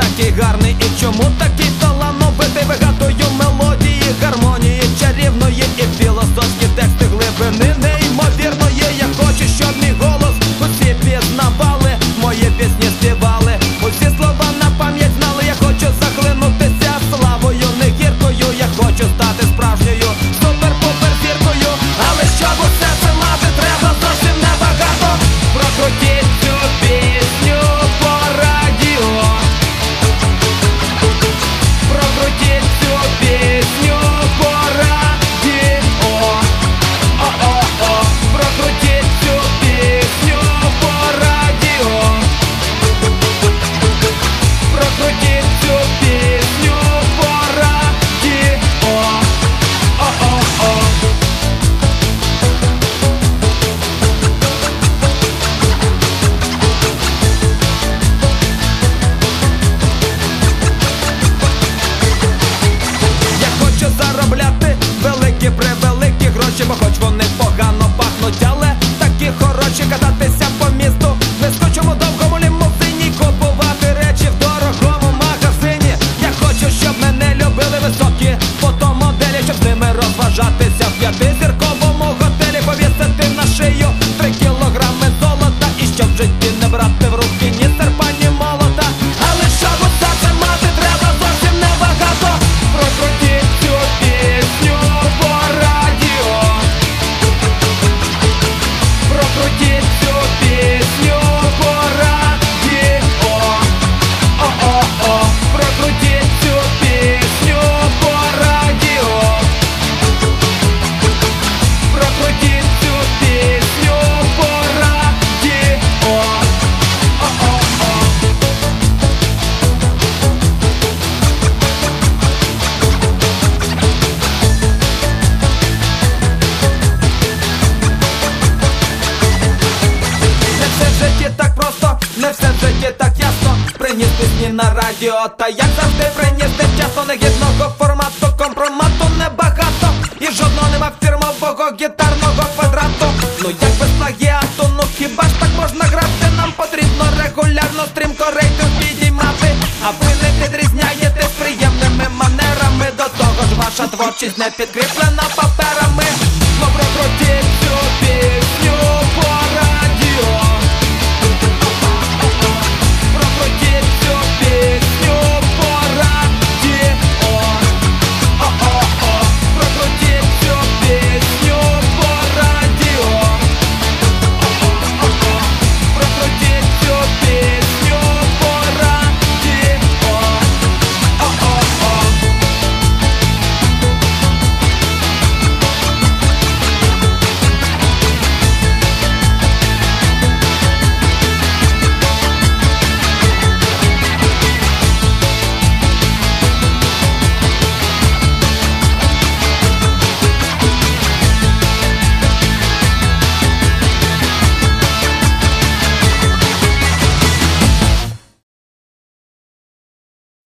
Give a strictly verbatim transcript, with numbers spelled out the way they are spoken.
такий гарний і чому такий талановитий? Вигадую мелодії, гармонії чарівної і філософські тексти глибини неймовірної. Я хочу, щоб мій голос усі пізнавали, мої пісні співали, усі слова на пам'ять знали. Я хочу захлинутися славою, не гіркою. Я хочу стати справжньою супер-пупер зіркою. Але щоб усе це мати, треба зовсім небагато. Прокрутіть цю пісню по радіо, прокрутіть цю пісню по радіо, о-о-о, прокрутіть цю пісню по радіо, прокрутіть цю пісню по радіо, о-о-о. Я хочу заробляти великі превеликі гроші, бо хоч вони погано пахнуть, але такі хороші. Кататися по місту в блискучому довгому лімузині, купувати речі в дорогому магазині. Я хочу, щоб мене любили високі фотомоделі, щоб з ними розважатися в п'ятизірковому готелі, повісити на шию три кілограми золота, і щоб в житті не брати в руки ні серпа, ні молота. Але щоб усе це мати, треба зовсім небагато. Прокрутіть цю пісню по радіо, прокрутіть цю пісню по радіо, о-о-о, прокрутіть цю пісню по радіо, прокрутіть цю пісню по радіо, о-о-о. Не все в житті так просто, не все в житті так ясно. Приніс пісні на радіо, та як завжди приніс невчасно. Негідного формату, компромату небагато, і жодного нема фірмового гітарного квадрату. Ну як без плагіату, ну хіба ж так можна грати? Нам потрібно регулярно, стрімко рейтинг підіймати. А ви не відрізняєте з приємними манерами. До того ж ваша творчість не підкріплена паперами. Ну прокрутіть